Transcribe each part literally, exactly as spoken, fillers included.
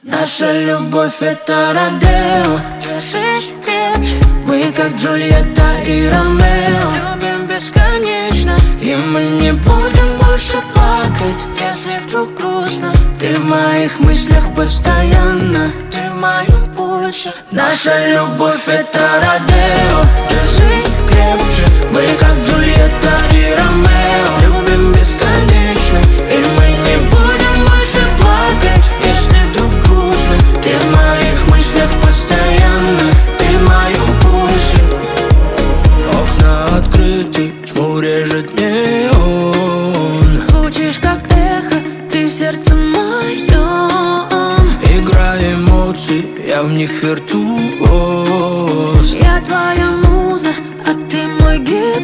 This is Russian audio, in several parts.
Наша любовь — это Родео. Держись крепче, Мы как Джульетта и Ромео. любим бесконечно. И мы не будем больше плакать, Если вдруг грустно, ты в моих мыслях постоянно. ты в моем пульсе. Наша любовь — это Родео. Держись крепче, мы как Джульетта и Ромео. Любим бесконечно, и мы не будем больше плакать, если вдруг грустно. Ты в моих мыслях постоянно, ты в моем пульсе. Окна открыты, тьму режет неон. Звучишь как эхо, ты в сердце моем. Игра эмоций, я в них виртуоз. Я твоя муза, а ты мой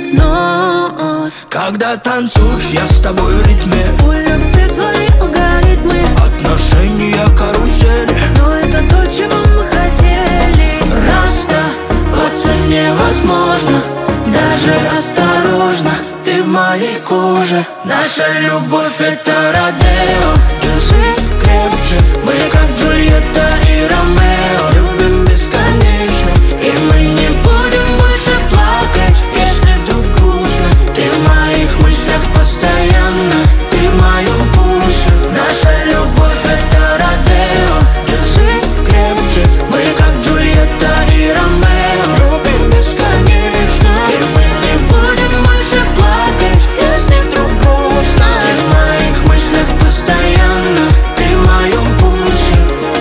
гипноз. Когда танцуешь, я с тобой в ритме. У любви свои алгоритмы, Отношения карусели. но это то, чего мы хотели. Расставаться невозможно, даже осторожно. Ты в моей коже. Наша любовь — это Родео. Держись крепче, мы как Джульетта и Ромео. Любим бесконечно, и мы не будем больше плакать, если вдруг грустно. Ты в моих мыслях постоянно, ты в моем пульсе. Наша любовь — это Родео. Держись крепче, мы как Джульетта и Ромео. Любим бесконечно, и мы не будем больше плакать, если вдруг грустно. Ты в моих мыслях постоянно, ты в моем пульсе.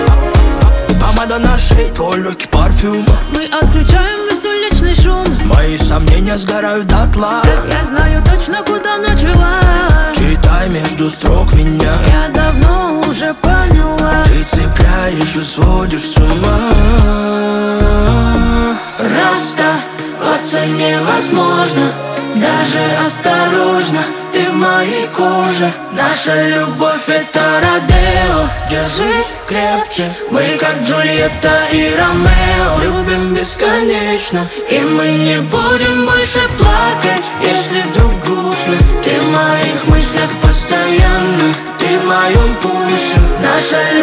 Помада на шее, твой легкий парфюм. Мы отключаем весь уличный шум. Мои сомнения сгорают дотла. Я знаю точно, куда начала. Читай между строк меня. Я давно уже поняла. Ты цепляешь и сводишь с ума. Расставаться невозможно, даже осторожно. Ты в моей коже. Наша любовь — это Родео. Держись крепче, мы как Джульетта и Ромео. Любим бесконечно, и мы не будем больше плакать, если вдруг грустно. Ты в моих мыслях постоянно, ты в моем пульсе. Наша